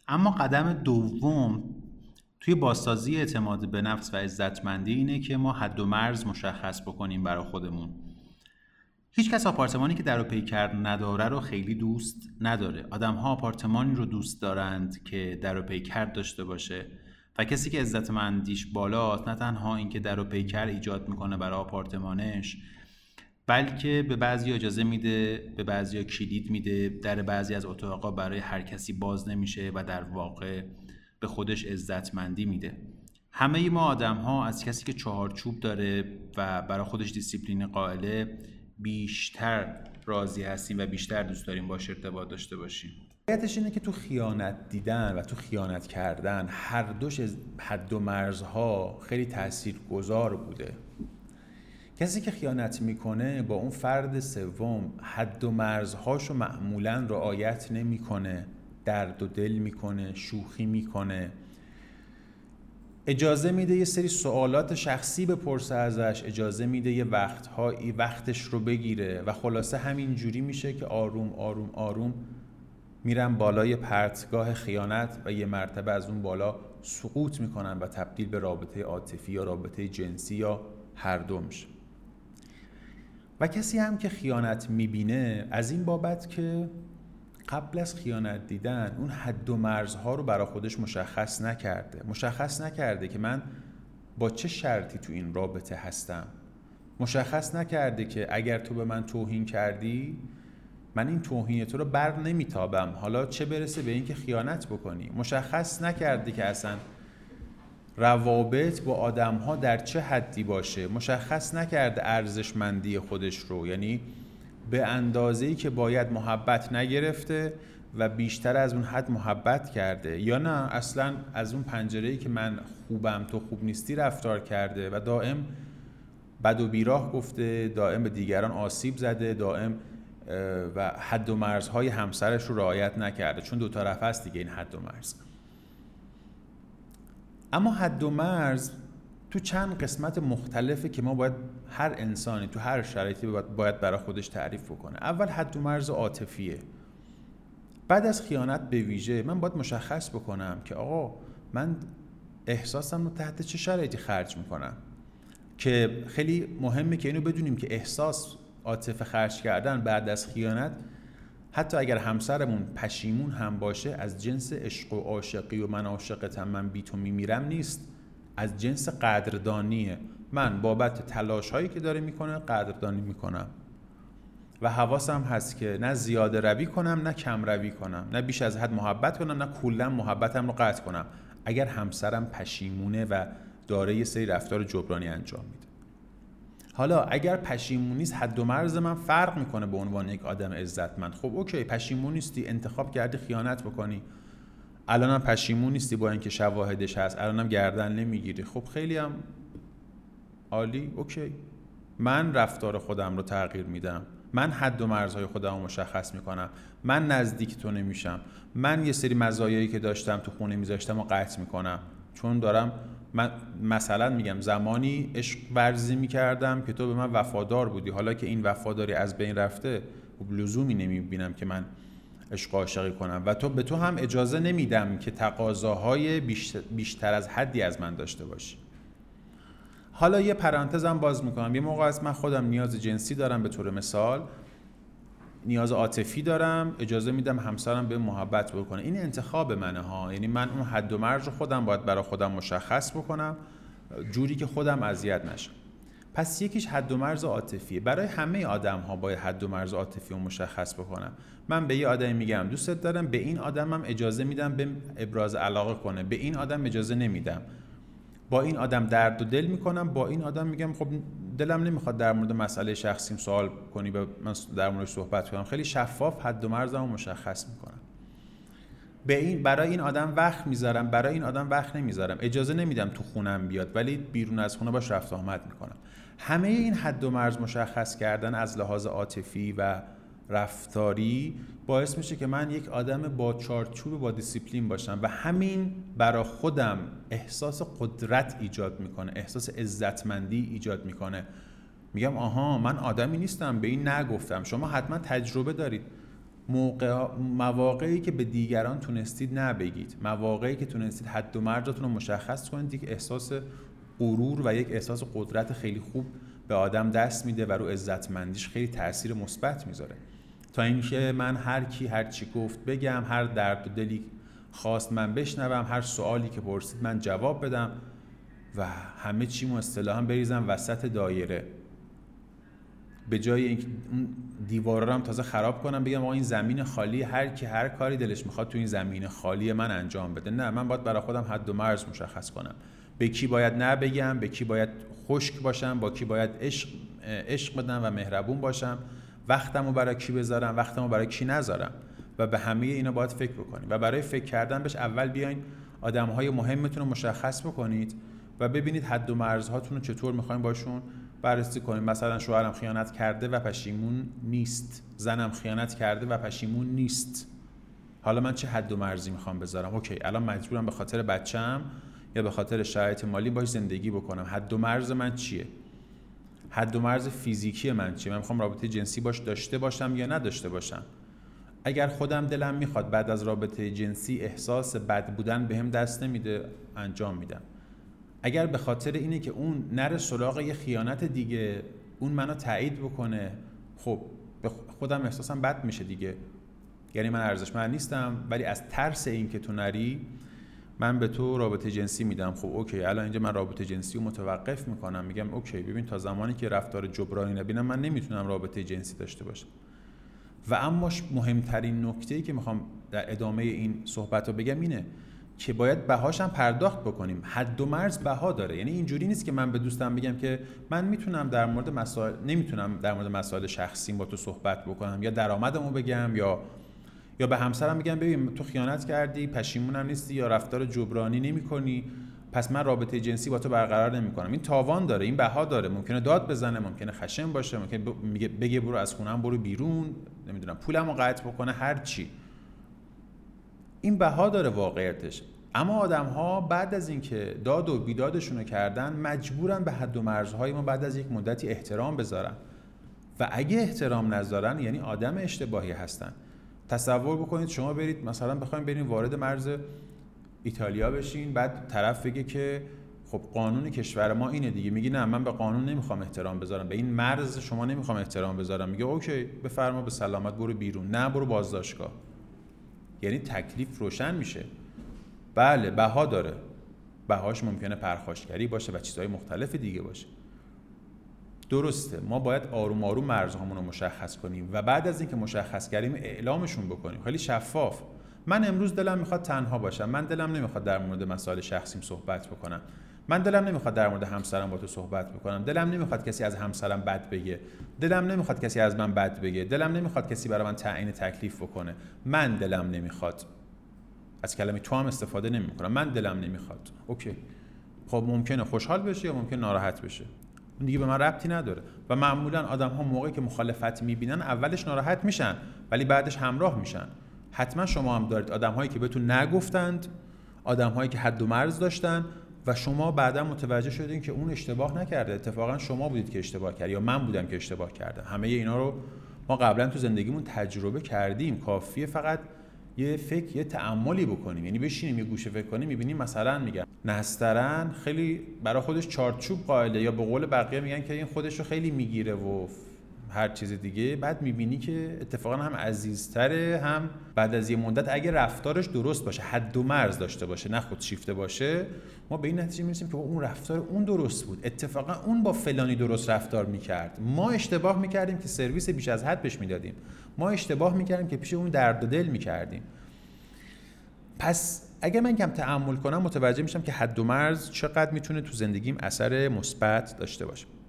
اما قدم دوم توی بازسازی اعتماد به نفس و عزتمندی اینه که ما حد و مرز مشخص بکنیم برای خودمون. هیچ کس آپارتمانی که در و پیکر نداره رو خیلی دوست نداره. آدم‌ها آپارتمانی رو دوست دارند که در و پیکر داشته باشه و کسی که عزتمندیش بالاست نه تنها اینکه در و پیکر ایجاد میکنه برای آپارتمانش، بلکه به بعضی اجازه میده، به بعضی کلید میده، در بعضی از اتاقا برای هر کسی باز نمیشه و در واقع به خودش عزتمندی میده. همه ما آدم ها از کسی که چهارچوب داره و برای خودش دیسیپلین قائله بیشتر راضی هستیم و بیشتر دوست داریم باش ارتباط داشته باشیم. حقیقتش اینه که تو خیانت دیدن و تو خیانت کردن هر دوش حد و مرزها خیلی تاثیرگذار بوده. کسی که خیانت میکنه با اون فرد سوم حد و مرزهاشو معمولاً رعایت نمیکنه، درد و دل میکنه، شوخی میکنه، اجازه میده یه سری سوالات شخصی بپرسه ازش، اجازه میده یه وقتش رو بگیره و خلاصه همین جوری میشه که آروم آروم آروم میرن بالای پرتگاه خیانت و یه مرتبه از اون بالا سقوط میکنن و تبدیل به رابطه عاطفی یا رابطه جنسی یا هر دو میشه. و کسی هم که خیانت میبینه از این بابت که قبل از خیانت دیدن اون حد و مرزها رو برای خودش مشخص نکرده که من با چه شرطی تو این رابطه هستم، مشخص نکرده که اگر تو به من توهین کردی من این توهین تو رو بر نمیتابم، حالا چه برسه به این که خیانت بکنی. مشخص نکرده که اصلا روابط با آدم‌ها در چه حدی باشه، مشخص نکرده ارزشمندی خودش رو، یعنی به اندازه‌ای که باید محبت نگرفته و بیشتر از اون حد محبت کرده، یا نه اصلا از اون پنجره‌ای که من خوبم تو خوب نیستی رفتار کرده و دائم بد و بیراه گفته، دائم به دیگران آسیب زده، دائم و حد و مرزهای همسرش رو رعایت نکرده، چون دو طرف هست دیگه این حد و مرز. اما حد و مرز تو چند قسمت مختلفه که ما باید هر انسانی تو هر شرایطی باید برای خودش تعریف بکنه. اول حد و مرز عاطفیه. بعد از خیانت به ویژه من باید مشخص بکنم که آقا من احساسم رو تحت چه شرایطی خرج میکنم، که خیلی مهمه که اینو بدونیم که احساس، عاطفه خرج کردن بعد از خیانت، حتی اگر همسرمون پشیمون هم باشه، از جنس عشق و عاشقی و من عاشقتم من بی تو میمیرم نیست، از جنس قدردانیه. من بابت تلاش هایی که داره میکنه قدردانی میکنم و حواسم هست که نه زیاده روی کنم نه کم روی کنم، نه بیش از حد محبت کنم نه کلا محبتم رو قطع کنم اگر همسرم پشیمونه و داره یه سری رفتار جبرانی انجام میده. حالا اگر پشیمون نیست، حد و مرز من فرق میکنه به عنوان یک آدم عزتمند. خب اوکی، پشیمون نیستی، انتخاب کردی خیانت بکنی، الانم پشیمون نیستی با اینکه شواهدش هست، الانم گردن نمیگیری، خب خیلی هم عالی، اوکی. من رفتار خودم رو تغییر میدم، من حد و مرزهای خودم رو مشخص میکنم، من نزدیک تو نمیشم، من یه سری مزایایی که داشتم تو خونه میذاشتم و قطع میکنم، چون دارم من مثلا میگم زمانی عشق ورزی میکردم که تو به من وفادار بودی، حالا که این وفاداری از بین رفته لزومی نمیبینم که من عشق و عاشقی کنم و به تو هم اجازه نمیدم که تقاضاهای بیشتر از حدی از من داشته باشی. حالا یه پرانتزم باز میکنم، یه موقع از من خودم نیاز جنسی دارم، به طور مثال نیاز عاطفی دارم، اجازه میدم همسرم به محبت بکنه، این انتخاب منه ها، یعنی من اون حد و مرز رو خودم باید برای خودم مشخص بکنم جوری که خودم اذیت نشم. پس یکیش حد و مرز عاطفیه. برای همه آدم ها باید حد و مرز عاطفی رو مشخص بکنم. من به یه آدمی میگم دوستت دارم، به این آدمم اجازه میدم به ابراز علاقه کنه، به این آدم اجازه نمیدم. با این آدم درد و دل میکنم، با این آدم میگم خب دلم نمیخواد در مورد مسئله شخصیم سوال کنی و من در موردش صحبت کنم. خیلی شفاف حد و مرزمو مشخص میکنم. برای این آدم وقت میذارم، برای این آدم وقت نمیذارم. اجازه نمیدم تو خونم بیاد ولی بیرون از خونه باش رفت آمد میکنم. همه این حد و مرز مشخص کردن از لحاظ عاطفی و رفتاری باعث میشه که من یک آدم با چارچوب، با دیسیپلین باشم و همین برای خودم احساس قدرت ایجاد میکنه، احساس عزتمندی ایجاد میکنه. میگم آها من آدمی نیستم به این نگفتم، شما حتما تجربه دارید. مواقعی که به دیگران تونستید نبگید، مواقعی که تونستید حد و مرزتون رو مشخص کنید، یک احساس غرور و یک احساس قدرت خیلی خوب به آدم دست میده و رو عزتمندیش خیلی تأثیر مثبت میذاره. تا اینکه من هر کی هر چی گفت بگم، هر درد و دلی خواست من بشنوم، هر سوالی که پرسید من جواب بدم و همه چیمو اصطلاحاً بریزم وسط دایره، به جای اینکه اون دیوارا رو هم تازه خراب کنم بگم آقا این زمین خالی، هر کی هر کاری دلش میخواد تو این زمین خالی من انجام بده. نه، من باید برای خودم حد و مرز مشخص کنم. به کی باید نبگم، به کی باید خشک باشم، با کی باید عشق بدم و مهربون باشم، وقتمو برای کی بذارم، وقتمو برای کی نذارم. و به همه اینا باید فکر بکنید و برای فکر کردن بهش اول بیاین آدم‌های مهمتون رو مشخص بکنید و ببینید حد و مرزهاتون رو چطور می‌خواید باشون بررسی کنید. مثلا شوهرم خیانت کرده و پشیمون نیست، زنم خیانت کرده و پشیمون نیست، حالا من چه حد و مرزی میخوام بذارم؟ اوکی، الان مجبورم به خاطر بچه‌م یا به خاطر شرایط مالی باش زندگی بکنم. حد و مرز من چیه؟ حد و مرز فیزیکی من چیه؟ من میخوام رابطه جنسی باش داشته باشم یا نداشته باشم؟ اگر خودم دلم میخواد بعد از رابطه جنسی احساس بد بودن بهم دست نمیده، انجام میدم. اگر به خاطر اینه که اون نره سراغ یه خیانت دیگه، اون منو تایید بکنه، خب به خودم احساسم بد میشه دیگه، یعنی من ارزشمند نیستم، ولی از ترس این که تو نری من به تو رابطه جنسی میدم. خب اوکی، الان اینجا من رابطه جنسی رو متوقف میکنم، میگم اوکی ببین تا زمانی که رفتار جبرانی نبینم من نمیتونم رابطه جنسی داشته باشم. و اما مهمترین نکته‌ای که میخوام در ادامه این صحبت رو بگم اینه که باید بهاش هم پرداخت بکنیم. حد و مرز بها داره، یعنی اینجوری نیست که من به دوستم بگم که من نمیتونم در مورد مسائل شخصی با تو صحبت بکنم، یا درآمدمو بگم، یا به همسرم بگم ببین تو خیانت کردی، پشیمونم نیستی، یا رفتار جبرانی نمی‌کنی، پس من رابطه جنسی با تو برقرار نمی‌کنم. این تاوان داره، این بها داره. ممکنه داد بزنه، ممکنه خشن باشه، ممکنه بگه برو از خونم برو بیرون، نمیدونم پولمو قطع بکنه، هر چی. این بها داره واقعیتش. اما آدم‌ها بعد از اینکه داد و بیدادشون رو کردن مجبورن به حد و مرزهای ما بعد از یک مدتی احترام بذارن و اگه احترام نذارن یعنی آدم اشتباهی هستن. تصور بکنید شما برید مثلا بخواید برید وارد مرز ایتالیا بشین، بعد طرف بگه که خب قانون کشور ما اینه دیگه، میگی نه من به قانون نمیخوام احترام بذارم، به این مرز شما نمیخوام احترام بذارم، میگه اوکی بفرما به سلامت برو بیرون، نه برو بازداشتگاه. یعنی تکلیف روشن میشه. بله بها داره، بهاش ممکنه پرخاشگری باشه و چیزهای مختلف دیگه باشه. درسته، ما باید آروم آروم مرزهامون رو مشخص کنیم و بعد از اینکه مشخص کردیم اعلامشون بکنیم، خیلی شفاف. من امروز دلم میخواد تنها باشم، من دلم نمیخواد در مورد مسائل شخصیم صحبت بکنم، من دلم نمیخواد در مورد همسرم با تو صحبت بکنم، دلم نمیخواد کسی از همسرم بد بگه، دلم نمیخواد کسی از من بد بگه، دلم نمیخواد کسی برای من تعیین تکلیف بکنه، من دلم نمیخواد. از کلمه تو هم استفاده نمیکنم، من دلم نمیخواد. اوکی، خب ممکنه خوشحال بشه یا ممکنه ناراحت بشه، اون دیگه به من ربطی نداره. و معمولا آدم‌ها موقعی که مخالفت میبینن اولش ناراحت میشن ولی بعدش همراه میشن. حتما شما هم دارید آدم‌هایی که بهتون نگفتند، آدم‌هایی که حد و مرز داشتن و شما بعدا متوجه شدین که اون اشتباه نکرده، اتفاقا شما بودید که اشتباه کردید یا من بودم که اشتباه کردم. همه اینا رو ما قبلا تو زندگیمون تجربه کردیم، کافیه فقط یه فکر، یه تأملی بکنیم، یعنی بشینیم یه گوشه فکر کنیم، می‌بینیم مثلا میگن نسترن خیلی برای خودش چارچوب قائله، یا به قول بقیه میگن که این خودش رو خیلی میگیره و هر چیز دیگه. بعد می‌بینی که اتفاقا هم عزیزتره، هم بعد از یه مدت اگه رفتارش درست باشه، حد و مرز داشته باشه، نه خودشیفته باشه، ما به این نتیجه میرسیم که اون رفتار اون درست بود، اتفاقا اون با فلانی درست رفتار میکرد، ما اشتباه میکردیم که سرویس بیش از حد بهش میدادیم، ما اشتباه میکردیم که پیش اون درد و دل میکردیم. پس اگر من کم تأمل کنم متوجه میشم که حد و مرز چقدر میتونه تو زندگیم اثر مثبت داشته باشه.